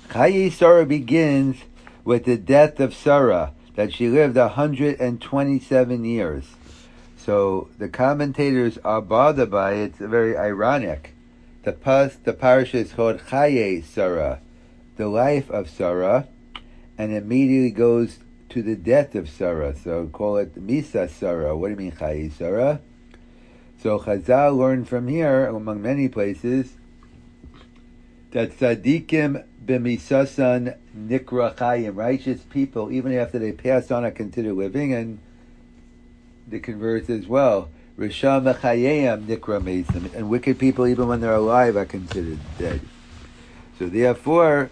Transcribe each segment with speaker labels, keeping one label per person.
Speaker 1: Chaye Sarah begins with the death of Sarah, that she lived 127 years. So the commentators are bothered by it. It's very ironic. The parasha is called Chaye Sarah, the life of Sarah, and immediately goes to the death of Sarah. So call it Misa Sarah. What do you mean Chaye Sarah? So Chazal learned from here, among many places, that tzaddikim b'misasan nikra chayim, righteous people, even after they pass on, are considered living, and the converse as well. Risham v'chayim nikra mesim, and wicked people, even when they're alive, are considered dead. So therefore,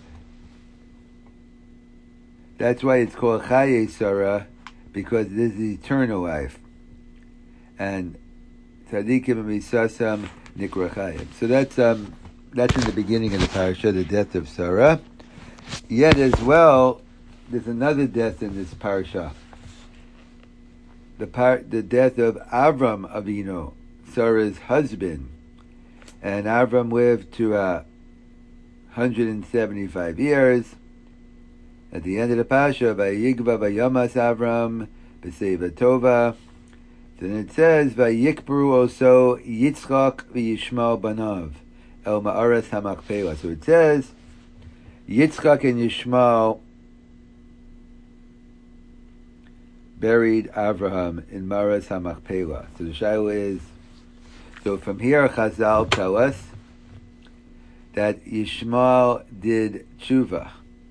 Speaker 1: that's why it's called Chaye Sarah, because this is eternal life. And tzaddikim b'misasam nikra chayim. So that's in the beginning of the parasha, the death of Sarah. Yet as well, there's another death in this parasha. The death of Avram Avinu, Sarah's husband. And Avram lived to 175 years. At the end of the parasha, Vayigva Vayamas Avram B'Seiva Tova. Then it says, Vayikbru also Yitzchak v'Yishmael Banav El Ma'aras HaMachpelah. So it says, Yitzchak and Yishmael buried Abraham in Ma'aras HaMachpelah. So the shaila is, so from here Chazal tell us that Yishmael did tshuva.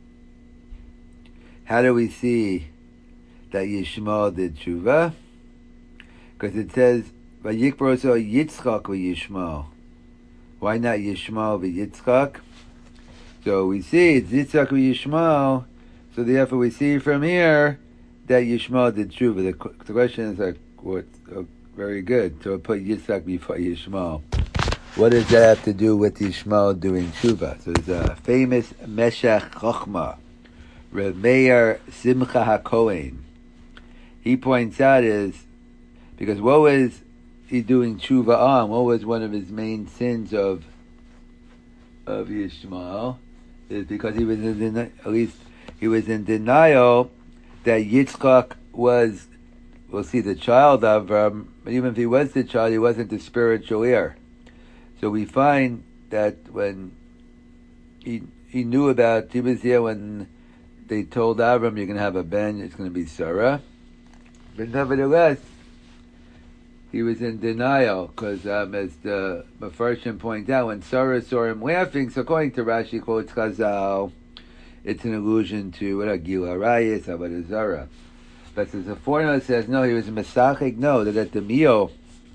Speaker 1: How do we see that Yishmael did tshuva? Because it says, Vayikbru also Yitzchak v'Yishmael. Why not Yishmael v'Yitzchak? So we see it's Yitzchak v'Yishmael. So therefore we see from here that Yishmael did tshuva. The question is like, what? Very good. So put Yitzchak before Yishmael. What does that have to do with Yishmael doing tshuva? So there's a famous Meshech Chochmah, Reb Meir Simcha HaKohen. He points out is, because what was he doing tshuva on? What was one of his main sins of Yishmael? Is because he was he was in denial that Yitzchak was, we'll see, the child of but even if he was the child, he wasn't the spiritual heir. So we find that when he knew about, he was there when they told Avram, you're going to have a ben, it's going to be Sarah. But nevertheless, he was in denial, because as the Mefarshim point out, when Sarah saw him laughing, so according to Rashi quotes Chazal, it's an allusion to what Gila Rayis, Avodah Zarah. But as the foreigner says, no, he was Mesachik, no, that at the meal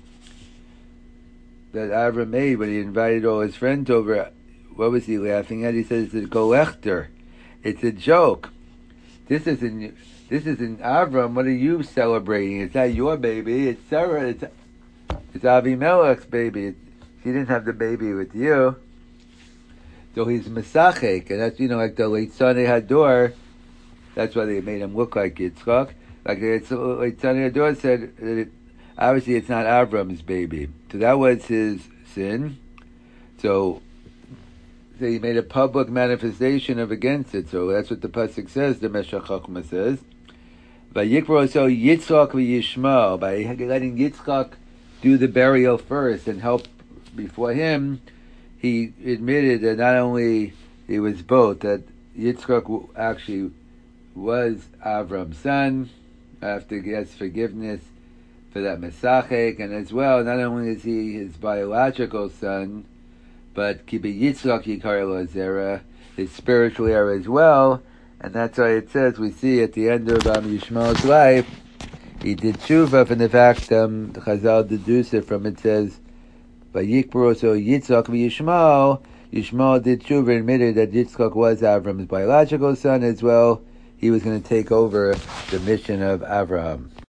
Speaker 1: that Avram made when he invited all his friends over, what was he laughing at? He says it's a golechter. It's a joke. This isn't Avram. What are you celebrating? It's not your baby. It's Sarah. It's Avimelech's baby. She didn't have the baby with you. So he's Mesachek, and that's, like the Leitzanei Hador. That's why they made him look like Yitzchak. Like the Leitzanei Hador said, that obviously it's not Avram's baby. So that was his sin. So he made a public manifestation of against it. So that's what the pasuk says. The Meshech Chochmah says, "Vayikbru so Yitzchak v'Yishmael," by letting Yitzchak do the burial first and help before him. He admitted that not only he was both, that Yitzchak actually was Avram's son, after he gets forgiveness for that Mesachek, and as well, not only is he his biological son, but Kibi Yitzchak Yikar Lo Zera, his spiritual heir as well, and that's why it says, we see at the end of Yishmael's life, he did tshuva from the fact, the Chazal deduce it from, it says, Vayikbru so Yitzchak v'Yishmael, Yishmael did tshuva, admitted that Yitzchak was Avram's biological son as well. He was going to take over the mission of Avraham.